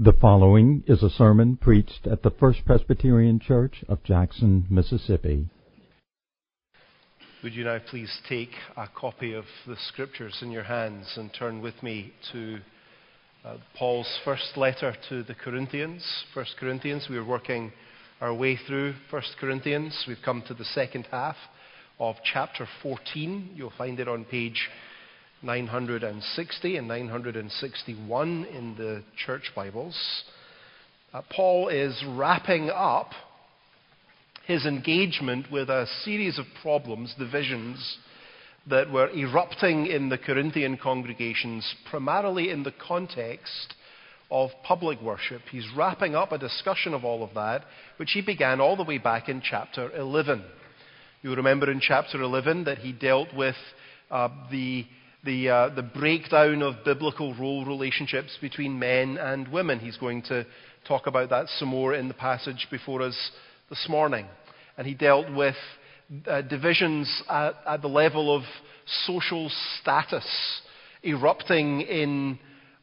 The following is a sermon preached at the First Presbyterian Church of Jackson, Mississippi. Would you now please take a copy of the Scriptures in your hands and turn with me to Paul's first letter to the Corinthians, 1 Corinthians. We are working our way through 1 Corinthians. We've come to the second half of chapter 14. You'll find it on page 960 and 961 in the church Bibles. Paul is wrapping up his engagement with a series of problems, divisions, that were erupting in the Corinthian congregations, primarily in the context of public worship. He's wrapping up a discussion of all of that, which he began all the way back in chapter 11. You'll remember in chapter 11 that he dealt with the breakdown of biblical role relationships between men and women. He's going to talk about that some more in the passage before us this morning. And he dealt with divisions at the level of social status erupting in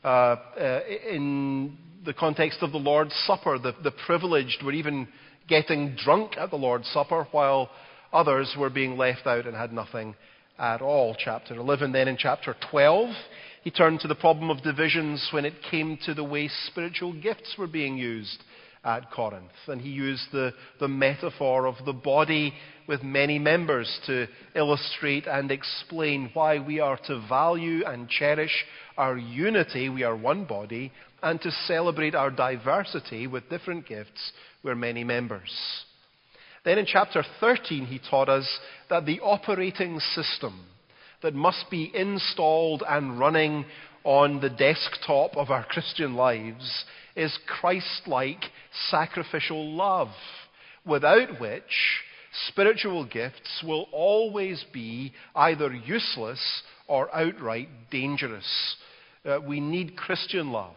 the context of the Lord's Supper. The privileged were even getting drunk at the Lord's Supper, while others were being left out and had nothing at all. Chapter 11. Then in chapter 12, he turned to the problem of divisions when it came to the way spiritual gifts were being used at Corinth. And he used the metaphor of the body with many members to illustrate and explain why we are to value and cherish our unity, we are one body, and to celebrate our diversity with different gifts, we're many members. Then in chapter 13, he taught us that the operating system that must be installed and running on the desktop of our Christian lives is Christ-like sacrificial love, without which spiritual gifts will always be either useless or outright dangerous. We need Christian love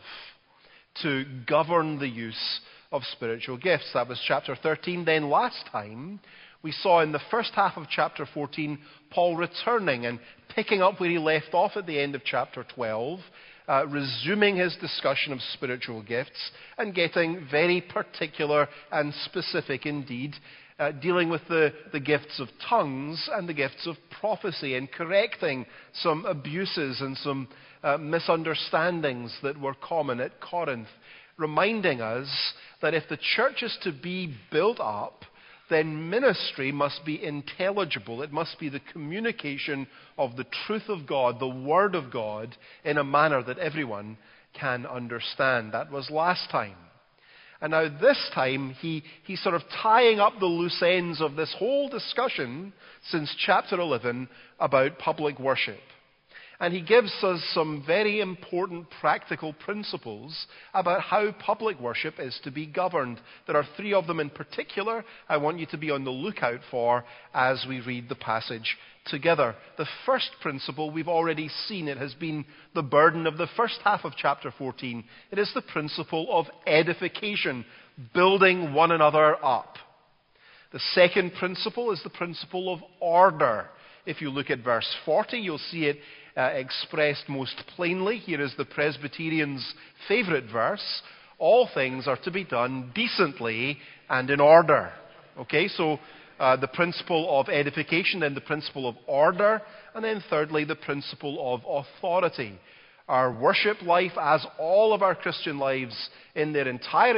to govern the use of spiritual gifts. That was chapter 13. Then last time, we saw in the first half of chapter 14, Paul returning and picking up where he left off at the end of chapter 12, resuming his discussion of spiritual gifts and getting very particular and specific indeed, dealing with the gifts of tongues and the gifts of prophecy and correcting some abuses and some misunderstandings that were common at Corinth, reminding us that if the church is to be built up, then ministry must be intelligible. It must be the communication of the truth of God, the Word of God, in a manner that everyone can understand. That was last time. And now this time, he's sort of tying up the loose ends of this whole discussion since chapter 11 about public worship. And he gives us some very important practical principles about how public worship is to be governed. There are three of them in particular I want you to be on the lookout for as we read the passage together. The first principle we've already seen. It has been the burden of the first half of chapter 14. It is the principle of edification, building one another up. The second principle is the principle of order. If you look at verse 40, you'll see it expressed most plainly. Here is the Presbyterian's favourite verse. All things are to be done decently and in order. Okay, so the principle of edification, then the principle of order, and then thirdly, the principle of authority. Our worship life, as all of our Christian lives in their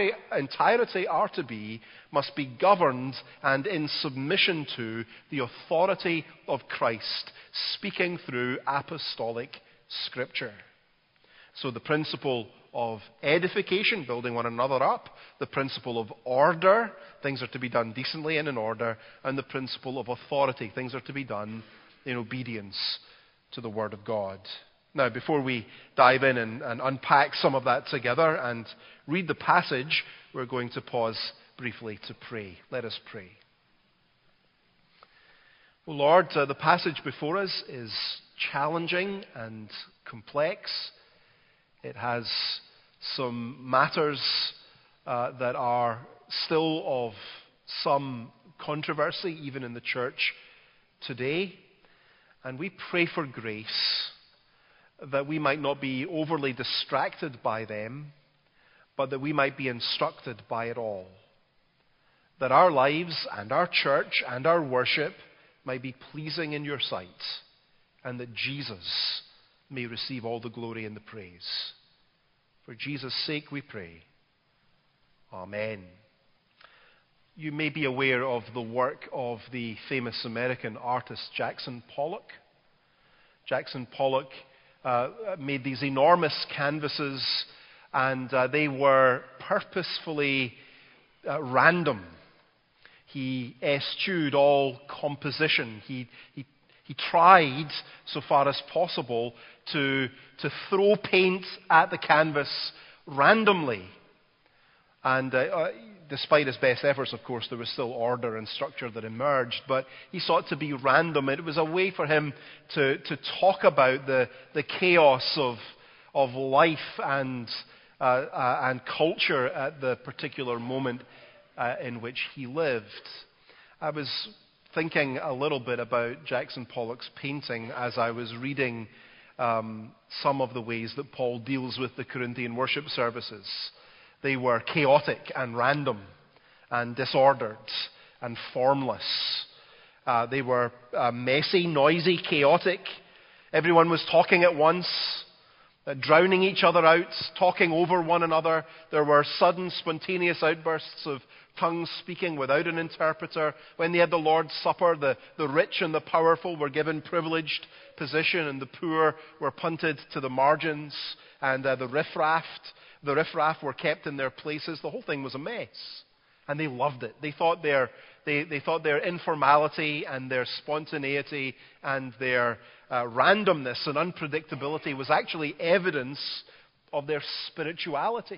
entirety are to be, must be governed and in submission to the authority of Christ, speaking through apostolic Scripture. So the principle of edification, building one another up, the principle of order, things are to be done decently and in order, and the principle of authority, things are to be done in obedience to the Word of God. Now, before we dive in and unpack some of that together and read the passage, we're going to pause briefly to pray. Let us pray. Well, Lord, the passage before us is challenging and complex. It has some matters that are still of some controversy, even in the church today. And we pray for grace that we might not be overly distracted by them, but that we might be instructed by it all. That our lives and our church and our worship might be pleasing in your sight, and that Jesus may receive all the glory and the praise. For Jesus' sake we pray. Amen. You may be aware of the work of the famous American artist Jackson Pollock. Jackson Pollock made these enormous canvases, and they were purposefully random. He eschewed all composition. He tried, so far as possible, to throw paint at the canvas randomly. And despite his best efforts, of course, there was still order and structure that emerged. But he sought to be random. It was a way for him to talk about the chaos of life and culture at the particular moment in which he lived. I was thinking a little bit about Jackson Pollock's painting as I was reading some of the ways that Paul deals with the Corinthian worship services. They were chaotic and random and disordered and formless. They were messy, noisy, chaotic. Everyone was talking at once, drowning each other out, talking over one another. There were sudden, spontaneous outbursts of tongues speaking without an interpreter. When they had the Lord's Supper, the rich and the powerful were given privileged position, and the poor were punted to the margins, and the riffraff were kept in their places. The whole thing was a mess, and they loved it. They thought their informality and their spontaneity and their randomness and unpredictability was actually evidence of their spirituality.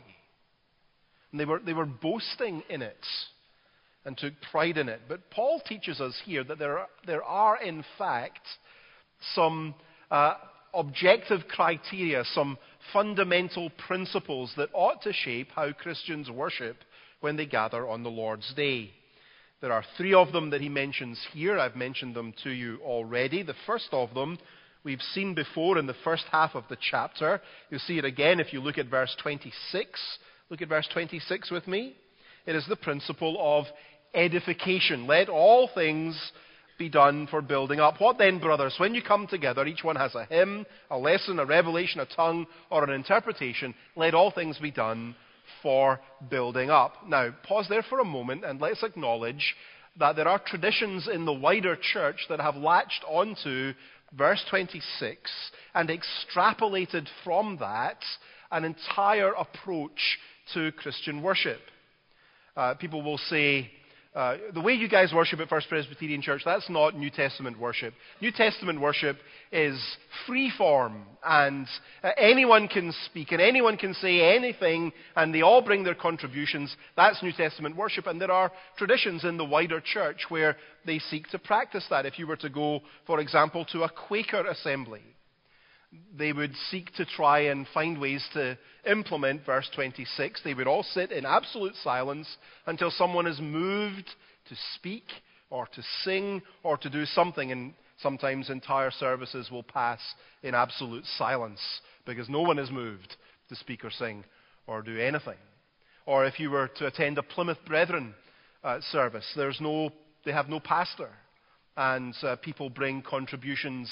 And they were boasting in it and took pride in it. But Paul teaches us here that there are in fact some objective criteria, some fundamental principles that ought to shape how Christians worship when they gather on the Lord's Day. There are three of them that he mentions here. I've mentioned them to you already. The first of them we've seen before in the first half of the chapter. You'll see it again if you look at verse 26. Look at verse 26 with me. It is the principle of edification. Let all things be done for building up. What then, brothers? When you come together, each one has a hymn, a lesson, a revelation, a tongue, or an interpretation. Let all things be done for building up. Now, pause there for a moment and let's acknowledge that there are traditions in the wider church that have latched onto verse 26 and extrapolated from that an entire approach to Christian worship. People will say, the way you guys worship at First Presbyterian Church, that's not New Testament worship. New Testament worship is free form, and anyone can speak and anyone can say anything, and they all bring their contributions. That's New Testament worship, and there are traditions in the wider church where they seek to practice that. If you were to go, for example, to a Quaker assembly, they would seek to try and find ways to implement verse 26. They would all sit in absolute silence until someone is moved to speak or to sing or to do something. And sometimes entire services will pass in absolute silence because no one is moved to speak or sing or do anything. Or if you were to attend a Plymouth Brethren service, they have no pastor, and people bring contributions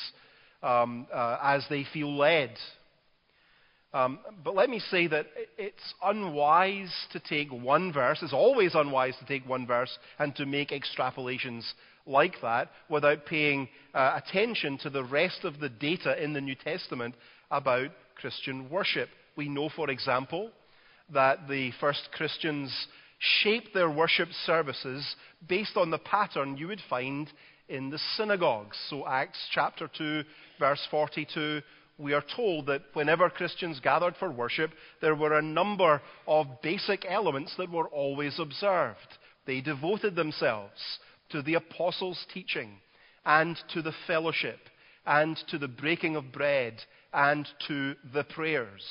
as they feel led. But let me say that it's unwise to take one verse, it's always unwise to take one verse and to make extrapolations like that without paying attention to the rest of the data in the New Testament about Christian worship. We know, for example, that the first Christians shaped their worship services based on the pattern you would find in the synagogues. So Acts chapter 2, verse 42, we are told that whenever Christians gathered for worship, there were a number of basic elements that were always observed. They devoted themselves to the apostles' teaching and to the fellowship and to the breaking of bread and to the prayers.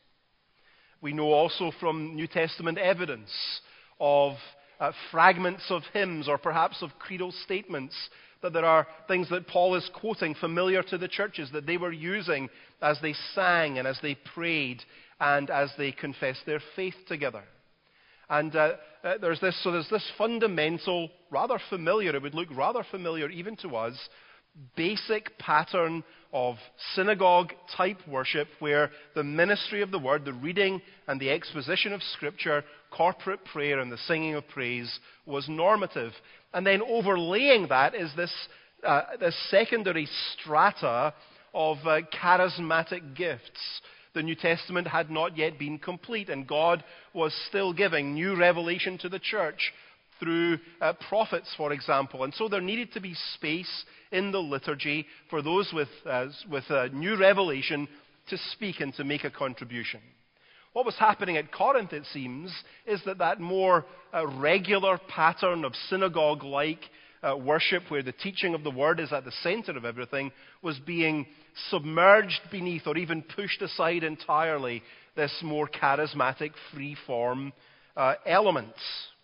We know also from New Testament evidence of fragments of hymns or perhaps of creedal statements that there are things that Paul is quoting familiar to the churches that they were using as they sang and as they prayed and as they confess their faith together. And there's this fundamental, rather familiar, it would look rather familiar even to us, basic pattern of synagogue-type worship where the ministry of the word, the reading and the exposition of Scripture, corporate prayer and the singing of praise was normative. And then overlaying that is this secondary strata of charismatic gifts. The New Testament had not yet been complete, and God was still giving new revelation to the church through prophets, for example. And so there needed to be space in the liturgy for those with new revelation to speak and to make a contribution. What was happening at Corinth, it seems, is that more regular pattern of synagogue-like worship, where the teaching of the word is at the center of everything, was being submerged beneath or even pushed aside entirely this more charismatic, free-form elements.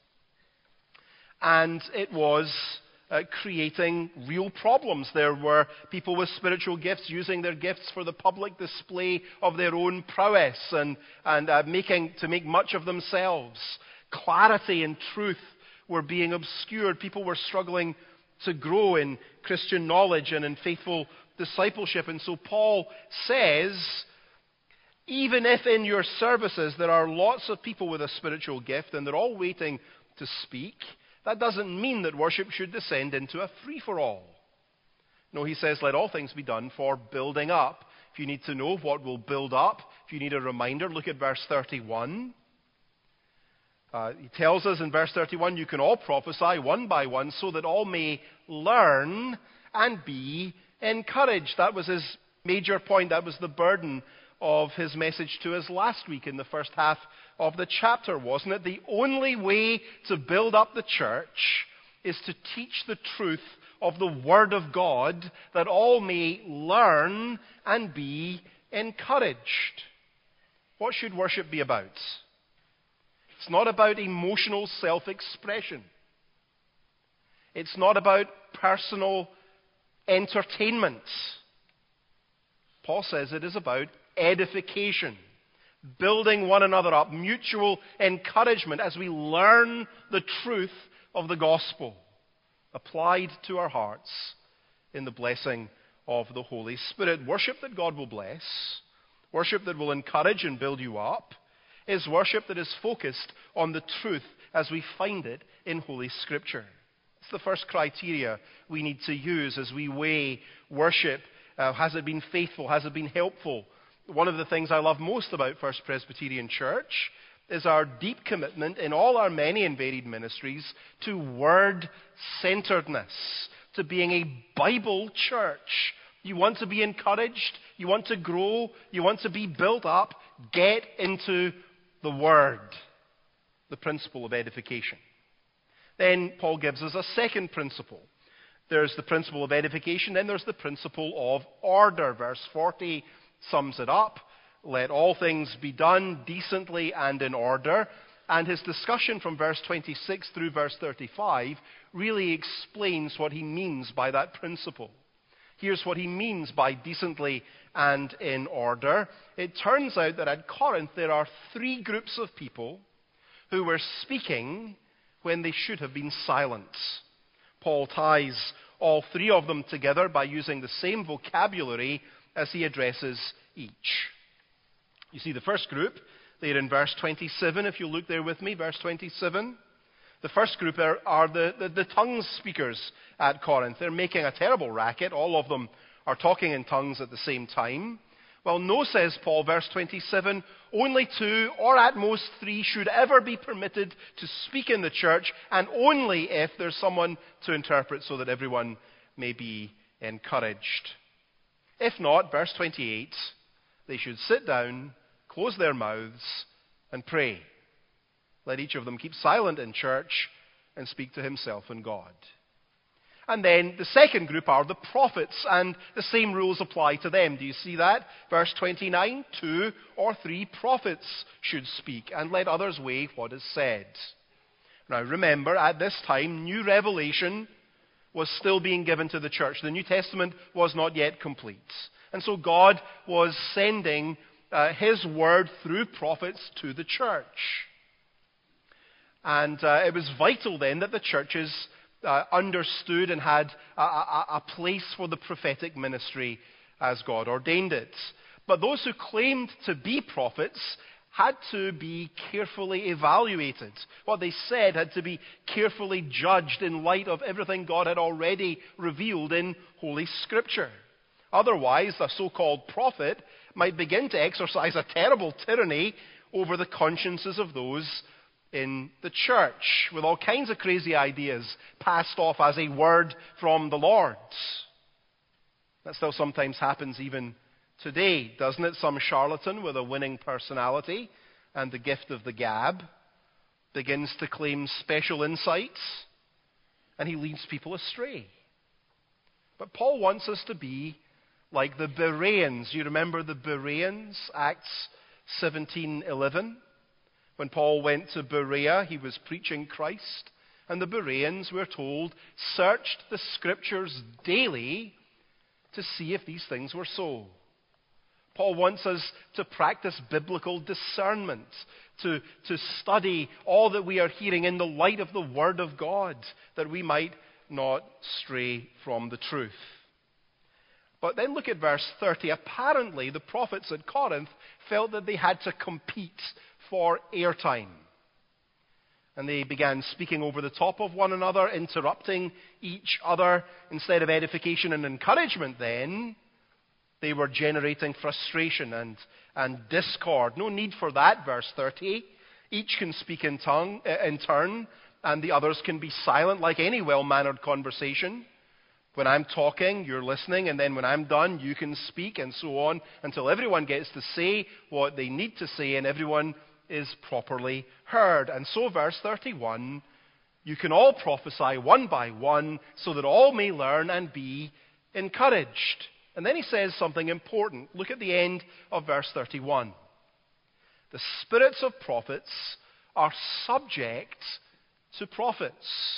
And it was creating real problems. There were people with spiritual gifts using their gifts for the public display of their own prowess and to make much of themselves. Clarity and truth were being obscured. People were struggling to grow in Christian knowledge and in faithful discipleship. And so Paul says, even if in your services there are lots of people with a spiritual gift and they're all waiting to speak, that doesn't mean that worship should descend into a free-for-all. No, he says, let all things be done for building up. If you need to know what will build up, if you need a reminder, look at verse 31. He tells us in verse 31, you can all prophesy one by one so that all may learn and be encouraged. That was his major point. That was the burden of his message to us last week in the first half of the chapter, wasn't it? The only way to build up the church is to teach the truth of the Word of God, that all may learn and be encouraged. What should worship be about? It's not about emotional self-expression. It's not about personal entertainment. Paul says it is about edification, building one another up, mutual encouragement as we learn the truth of the gospel applied to our hearts in the blessing of the Holy Spirit. Worship that God will bless, worship that will encourage and build you up, is worship that is focused on the truth as we find it in Holy Scripture. It's the first criteria we need to use as we weigh worship. Has it been faithful? Has it been helpful? One of the things I love most about First Presbyterian Church is our deep commitment in all our many and varied ministries to word-centeredness, to being a Bible church. You want to be encouraged, you want to grow, you want to be built up, get into the Word, the principle of edification. Then Paul gives us a second principle. There's the principle of edification, then there's the principle of order. Verse 40 sums it up. Let all things be done decently and in order. And his discussion from verse 26 through verse 35 really explains what he means by that principle. Here's what he means by decently and in order. It turns out that at Corinth there are three groups of people who were speaking when they should have been silent. Paul ties all three of them together by using the same vocabulary as he addresses each. You see the first group there in verse 27, if you look there with me, verse 27. The first group are the tongues speakers at Corinth. They're making a terrible racket. All of them are talking in tongues at the same time. Well, no, says Paul, verse 27, only 2 or at most 3 should ever be permitted to speak in the church, and only if there's someone to interpret so that everyone may be encouraged. If not, verse 28, they should sit down, close their mouths, and pray. Let each of them keep silent in church and speak to himself and God. And then the second group are the prophets, and the same rules apply to them. Do you see that? Verse 29, 2 or 3 prophets should speak, and let others weigh what is said. Now remember, at this time, new revelation was still being given to the church. The New Testament was not yet complete. And so God was sending his word through prophets to the church. And it was vital then that the churches understood and had a place for the prophetic ministry as God ordained it. But those who claimed to be prophets had to be carefully evaluated. What they said had to be carefully judged in light of everything God had already revealed in Holy Scripture. Otherwise, the so-called prophet might begin to exercise a terrible tyranny over the consciences of those in the church, with all kinds of crazy ideas passed off as a word from the Lord. That still sometimes happens even today, doesn't it? Some charlatan with a winning personality and the gift of the gab begins to claim special insights, and he leads people astray. But Paul wants us to be like the Bereans. You remember the Bereans, Acts 17:11? When Paul went to Berea, he was preaching Christ, and the Bereans, we're told, searched the Scriptures daily to see if these things were so. Paul wants us to practice biblical discernment, to study all that we are hearing in the light of the Word of God, that we might not stray from the truth. But then look at verse 30. Apparently, the prophets at Corinth felt that they had to compete for airtime. And they began speaking over the top of one another, interrupting each other. Instead of edification and encouragement then, they were generating frustration and discord. No need for that, verse 30. Each can speak in turn, and the others can be silent, like any well-mannered conversation. When I'm talking, you're listening, and then when I'm done, you can speak, and so on, until everyone gets to say what they need to say, and everyone is properly heard. And so, verse 31, you can all prophesy one by one, so that all may learn and be encouraged. And then he says something important. Look at the end of verse 31. The spirits of prophets are subject to prophets.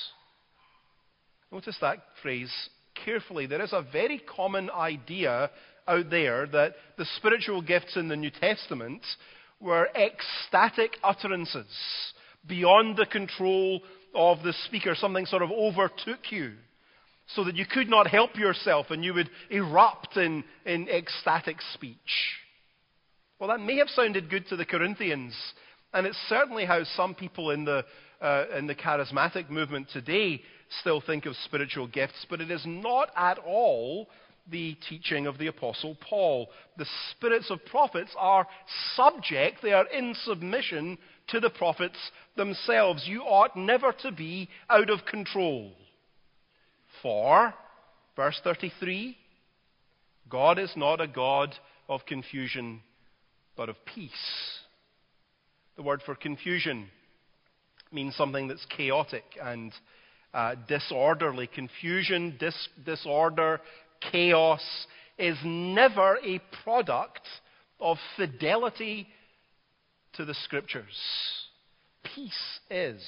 Notice that phrase carefully. There is a very common idea out there that the spiritual gifts in the New Testament were ecstatic utterances beyond the control of the speaker. Something sort of overtook you so that you could not help yourself and you would erupt in ecstatic speech. Well, that may have sounded good to the Corinthians, and it's certainly how some people in the charismatic movement today still think of spiritual gifts, but it is not at all the teaching of the Apostle Paul. The spirits of prophets are subject, they are in submission to the prophets themselves. You ought never to be out of control. For, verse 33, God is not a God of confusion, but of peace. The word for confusion means something that's chaotic and disorderly. Confusion, disorder, chaos is never a product of fidelity to the Scriptures. Peace is.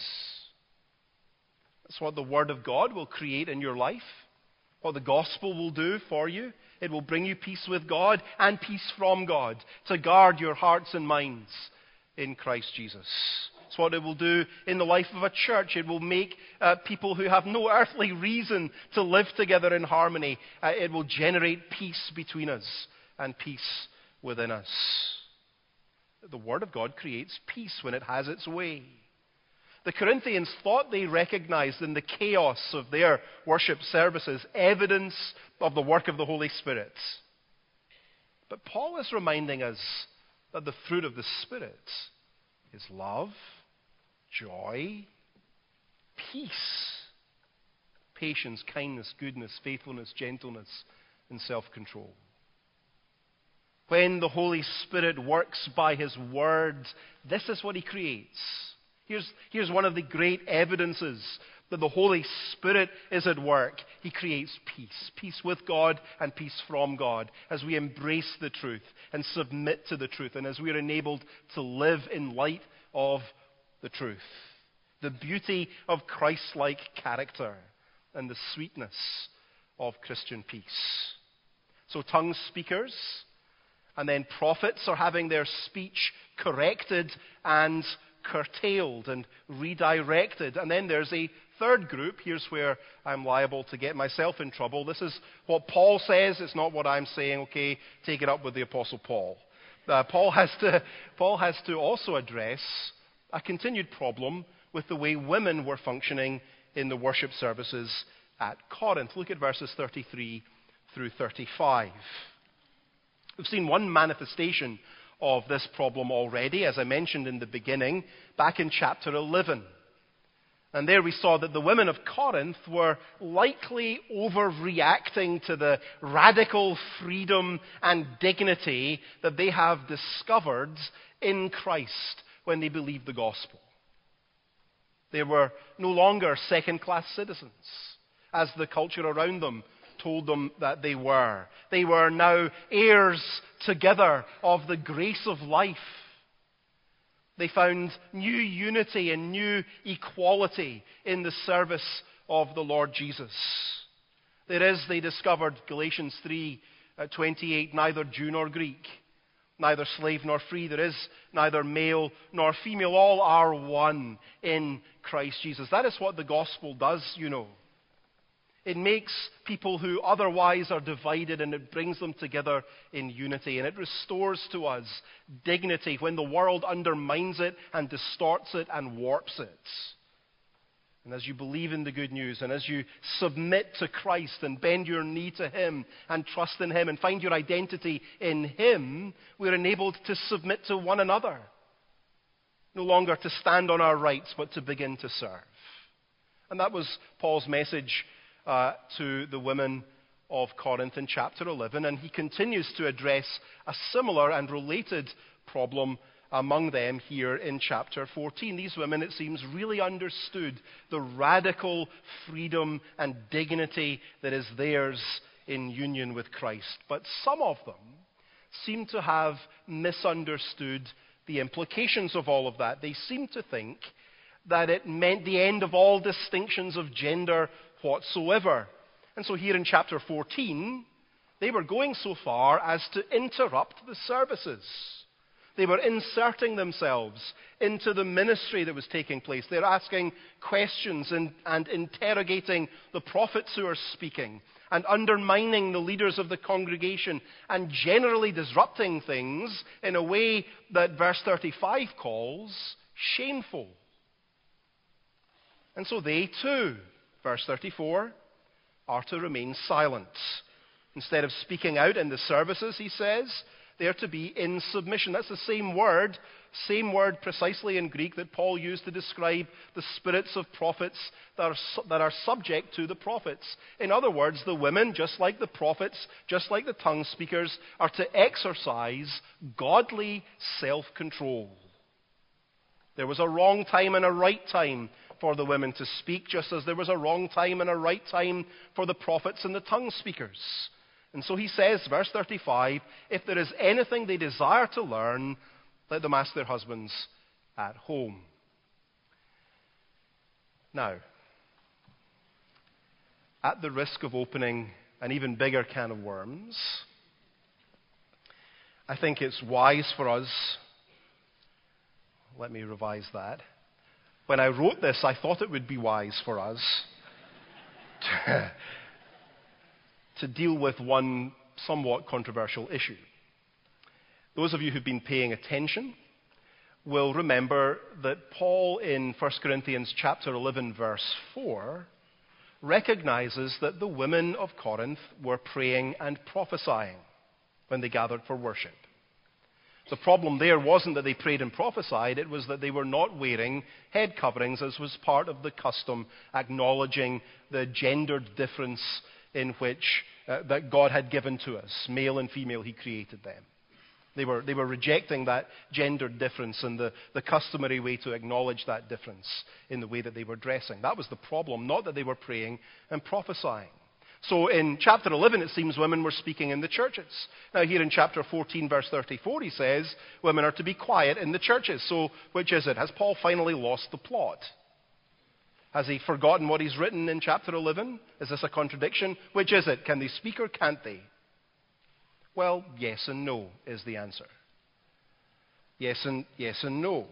That's what the Word of God will create in your life, what the gospel will do for you. It will bring you peace with God and peace from God to guard your hearts and minds in Christ Jesus. It's what it will do in the life of a church. It will make people who have no earthly reason to live together in harmony. It will generate peace between us and peace within us. The Word of God creates peace when it has its way. The Corinthians thought they recognized in the chaos of their worship services evidence of the work of the Holy Spirit. But Paul is reminding us that the fruit of the Spirit is love, joy, peace, patience, kindness, goodness, faithfulness, gentleness, and self-control. When the Holy Spirit works by His Word, this is what He creates. Here's one of the great evidences that the Holy Spirit is at work. He creates peace. Peace with God and peace from God as we embrace the truth and submit to the truth and as we are enabled to live in light of the truth. The beauty of Christ-like character and the sweetness of Christian peace. So tongue speakers And then prophets are having their speech corrected and curtailed and redirected. And then there's a third group. Here's where I'm liable to get myself in trouble. This is what Paul says. It's not what I'm saying. Okay, take it up with the Apostle Paul. Paul has to also address a continued problem with the way women were functioning in the worship services at Corinth. Look at verses 33 through 35. We've seen one manifestation of this problem already, as I mentioned in the beginning, back in chapter 11. And there we saw that the women of Corinth were likely overreacting to the radical freedom and dignity that they have discovered in Christ when they believed the gospel. They were no longer second-class citizens, as the culture around them told them that they were. They were now heirs together of the grace of life. They found new unity and new equality in the service of the Lord Jesus. There is, they discovered, Galatians 3:28, neither Jew nor Greek, neither slave nor free. There is neither male nor female. All are one in Christ Jesus. That is what the gospel does, you know. It makes people who otherwise are divided, and it brings them together in unity. And it restores to us dignity when the world undermines it and distorts it and warps it. And as you believe in the good news, and as you submit to Christ and bend your knee to Him and trust in Him and find your identity in Him, we're enabled to submit to one another. No longer to stand on our rights, but to begin to serve. And that was Paul's message to the women of Corinth in chapter 11, and he continues to address a similar and related problem among them here in chapter 14. These women, it seems, really understood the radical freedom and dignity that is theirs in union with Christ. But some of them seem to have misunderstood the implications of all of that. They seem to think that it meant the end of all distinctions of gender whatsoever. And so here in chapter 14, they were going so far as to interrupt the services. They were inserting themselves into the ministry that was taking place. They're asking questions and interrogating the prophets who are speaking and undermining the leaders of the congregation and generally disrupting things in a way that verse 35 calls shameful. And so they too, verse 34, are to remain silent. Instead of speaking out in the services, he says, they are to be in submission. That's the same word precisely in Greek that Paul used to describe the spirits of prophets that are subject to the prophets. In other words, the women, just like the prophets, just like the tongue speakers, are to exercise godly self-control. There was a wrong time and a right time for the women to speak, just as there was a wrong time and a right time for the prophets and the tongue speakers. And so he says, verse 35, if there is anything they desire to learn, let them ask their husbands at home. Now, at the risk of opening an even bigger can of worms, I think it's wise for us, let me revise that. When I wrote this, I thought it would be wise for us to deal with one somewhat controversial issue. Those of you who've been paying attention will remember that Paul in 1 Corinthians chapter 11, verse 4, recognizes that the women of Corinth were praying and prophesying when they gathered for worship. The problem there wasn't that they prayed and prophesied, it was that they were not wearing head coverings, as was part of the custom, acknowledging the gendered difference in which that God had given to us. Male and female, He created them. They were rejecting that gendered difference and the customary way to acknowledge that difference in the way that they were dressing. That was the problem, not that they were praying and prophesying. So in chapter 11, it seems women were speaking in the churches. Now here in chapter 14, verse 34, he says women are to be quiet in the churches. So which is it? Has Paul finally lost the plot? Has he forgotten what he's written in chapter 11? Is this a contradiction? Which is it? Can they speak or can't they? Well, yes and no is the answer. Yes and no.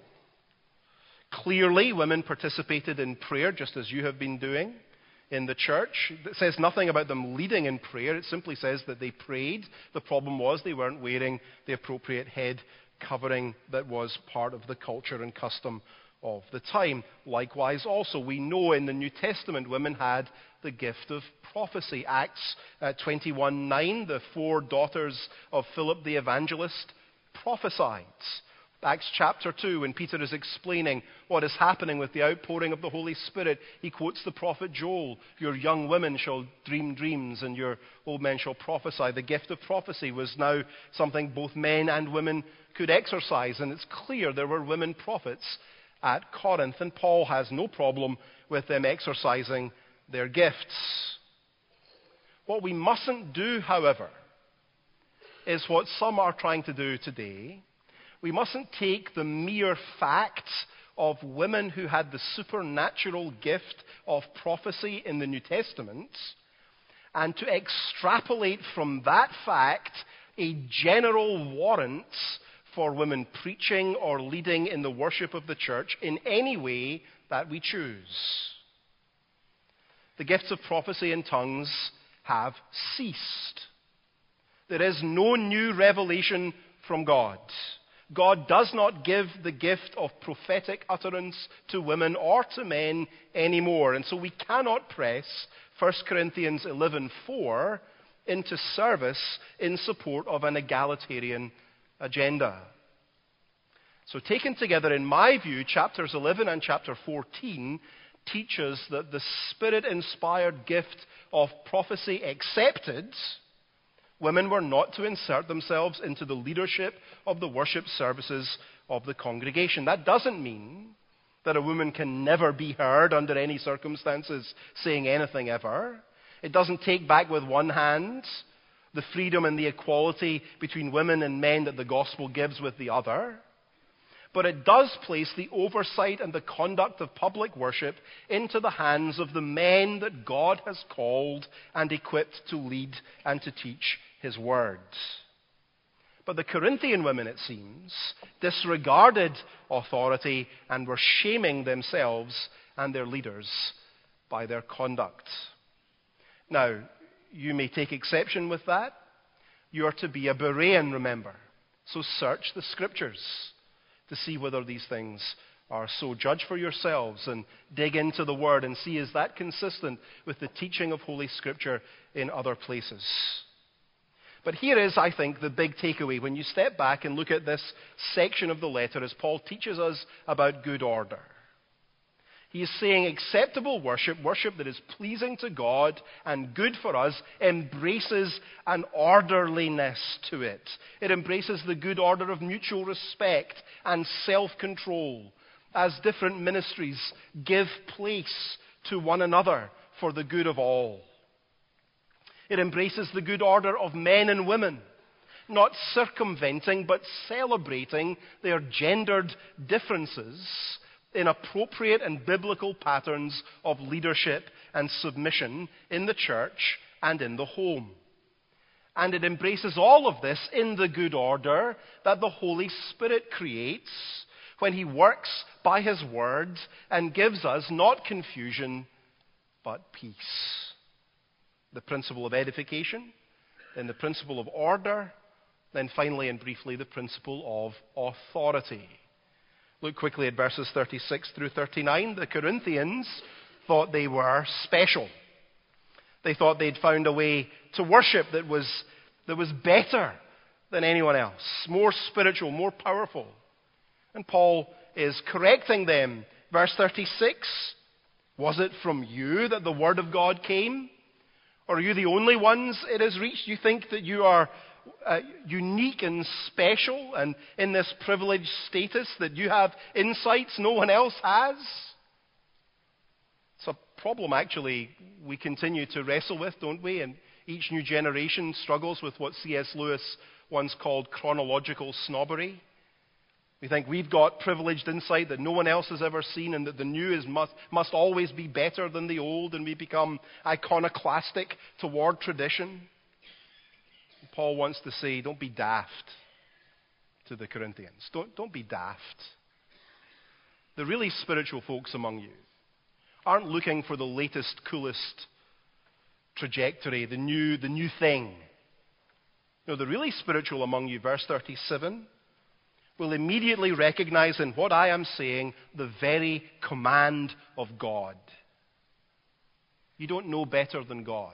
Clearly, women participated in prayer just as you have been doing in the church. It says nothing about them leading in prayer. It simply says that they prayed. The problem was they weren't wearing the appropriate head covering that was part of the culture and custom of the time. Likewise, also, we know in the New Testament women had the gift of prophecy. Acts 21:9, the 4 daughters of Philip the evangelist prophesied. Acts chapter 2, when Peter is explaining what is happening with the outpouring of the Holy Spirit, he quotes the prophet Joel, "Your young women shall dream dreams, and your old men shall prophesy." The gift of prophecy was now something both men and women could exercise, and it's clear there were women prophets at Corinth, and Paul has no problem with them exercising their gifts. What we mustn't do, however, is what some are trying to do today. We mustn't take the mere fact of women who had the supernatural gift of prophecy in the New Testament and to extrapolate from that fact a general warrant for women preaching or leading in the worship of the church in any way that we choose. The gifts of prophecy and tongues have ceased. There is no new revelation from God. God does not give the gift of prophetic utterance to women or to men anymore. And so we cannot press 1 Corinthians 11:4 into service in support of an egalitarian agenda. So taken together, in my view, chapters 11 and chapter 14 teach us that the Spirit-inspired gift of prophecy accepted, women were not to insert themselves into the leadership of the worship services of the congregation. That doesn't mean that a woman can never be heard under any circumstances saying anything ever. It doesn't take back with one hand the freedom and the equality between women and men that the gospel gives with the other. But it does place the oversight and the conduct of public worship into the hands of the men that God has called and equipped to lead and to teach His word. But the Corinthian women, it seems, disregarded authority and were shaming themselves and their leaders by their conduct. Now, you may take exception with that. You are to be a Berean, remember. So search the Scriptures to see whether these things are so. Judge for yourselves and dig into the Word and see, is that consistent with the teaching of Holy Scripture in other places? But here is, I think, the big takeaway when you step back and look at this section of the letter as Paul teaches us about good order. He is saying acceptable worship, worship that is pleasing to God and good for us, embraces an orderliness to it. It embraces the good order of mutual respect and self-control as different ministries give place to one another for the good of all. It embraces the good order of men and women, not circumventing but celebrating their gendered differences in appropriate and biblical patterns of leadership and submission in the church and in the home. And it embraces all of this in the good order that the Holy Spirit creates when He works by His word and gives us not confusion, but peace. The principle of edification, then the principle of order, then finally and briefly the principle of authority. Look quickly at verses 36 through 39. The Corinthians thought they were special. They thought they'd found a way to worship that was better than anyone else, more spiritual, more powerful. And Paul is correcting them. Verse 36, was it from you that the word of God came? Or are you the only ones it has reached? You think that you are unique and special and in this privileged status that you have insights no one else has? It's a problem, actually, we continue to wrestle with, don't we? And each new generation struggles with what C.S. Lewis once called chronological snobbery. We think we've got privileged insight that no one else has ever seen and that the new must always be better than the old, and we become iconoclastic toward tradition. Paul wants to say, don't be daft to the Corinthians. Don't be daft. The really spiritual folks among you aren't looking for the latest, coolest trajectory, the new thing. No, the really spiritual among you, verse 37, will immediately recognize in what I am saying the very command of God. You don't know better than God.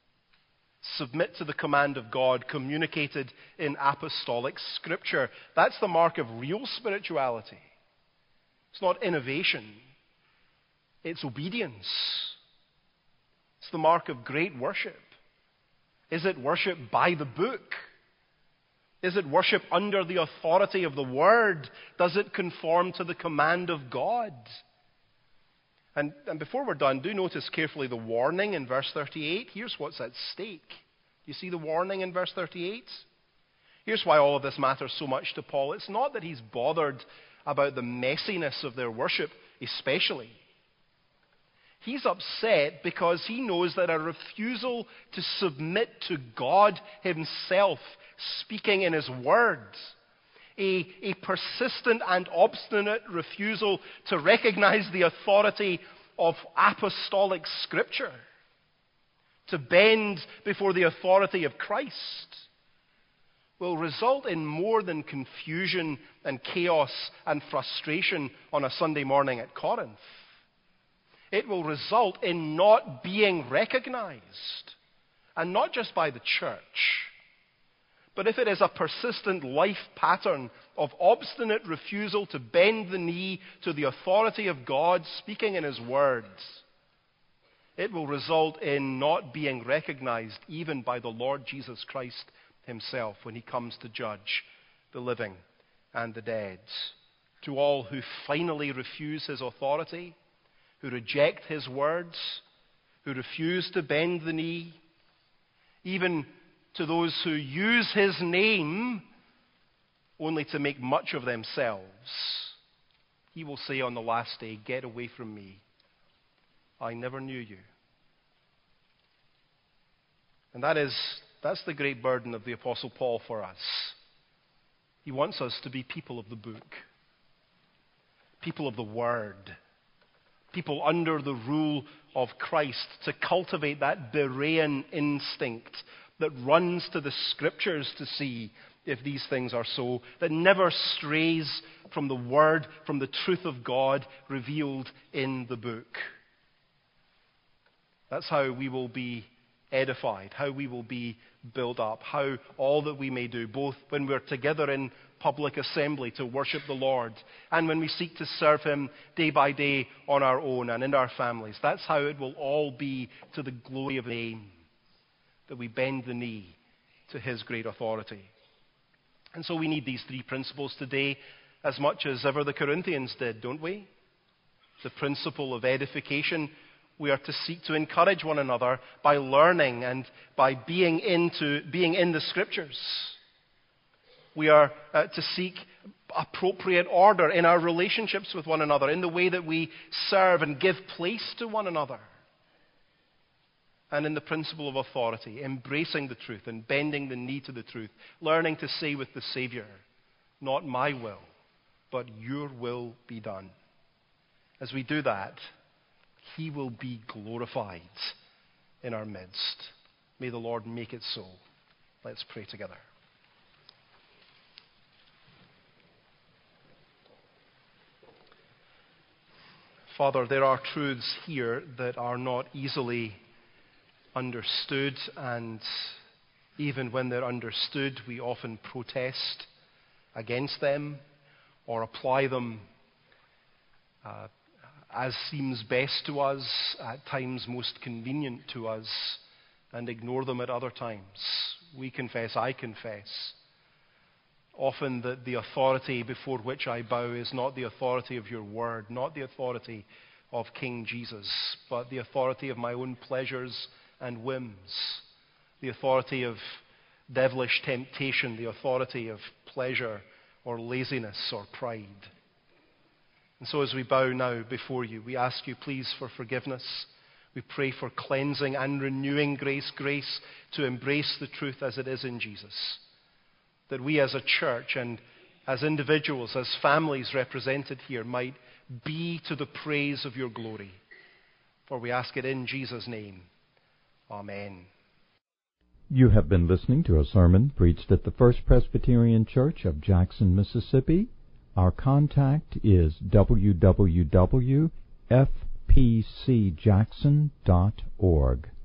Submit to the command of God communicated in apostolic scripture. That's the mark of real spirituality. It's not innovation. It's obedience. It's the mark of great worship. Is it worship by the book? Is it worship under the authority of the Word? Does it conform to the command of God? And before we're done, do notice carefully the warning in verse 38. Here's what's at stake. You see the warning in verse 38? Here's why all of this matters so much to Paul. It's not that he's bothered about the messiness of their worship, especially. He's upset because he knows that a refusal to submit to God himself, speaking in his words, a persistent and obstinate refusal to recognize the authority of apostolic scripture, to bend before the authority of Christ, will result in more than confusion and chaos and frustration on a Sunday morning at Corinth. It will result in not being recognized, and not just by the church, but if it is a persistent life pattern of obstinate refusal to bend the knee to the authority of God speaking in His words, it will result in not being recognized even by the Lord Jesus Christ Himself when He comes to judge the living and the dead. To all who finally refuse His authority, who reject His words, who refuse to bend the knee, even to those who use His name only to make much of themselves, He will say on the last day, "Get away from me. I never knew you." And that's the great burden of the Apostle Paul for us. He wants us to be people of the book, people of the Word, people under the rule of Christ, to cultivate that Berean instinct that runs to the Scriptures to see if these things are so, that never strays from the Word, from the truth of God revealed in the book. That's how we will be edified, how we will be built up, how all that we may do, both when we're together in public assembly to worship the Lord and when we seek to serve Him day by day on our own and in our families. That's how it will all be to the glory of His name, that we bend the knee to His great authority. And so we need these three principles today as much as ever the Corinthians did, don't we? The principle of edification. We are to seek to encourage one another by learning and by being in the Scriptures. We are to seek appropriate order in our relationships with one another, in the way that we serve and give place to one another. And in the principle of authority, embracing the truth and bending the knee to the truth, learning to say with the Savior, "Not my will, but your will be done." As we do that, He will be glorified in our midst. May the Lord make it so. Let's pray together. Father, there are truths here that are not easily understood, and even when they're understood, we often protest against them or apply them as seems best to us, at times most convenient to us, and ignore them at other times. We confess, I confess, often that the authority before which I bow is not the authority of your word, not the authority of King Jesus, but the authority of my own pleasures and whims, the authority of devilish temptation, the authority of pleasure or laziness or pride. And so as we bow now before you, we ask you please for forgiveness. We pray for cleansing and renewing grace to embrace the truth as it is in Jesus. That we as a church and as individuals, as families represented here, might be to the praise of your glory. For we ask it in Jesus' name. Amen. You have been listening to a sermon preached at the First Presbyterian Church of Jackson, Mississippi. Our contact is www.fpcjackson.org.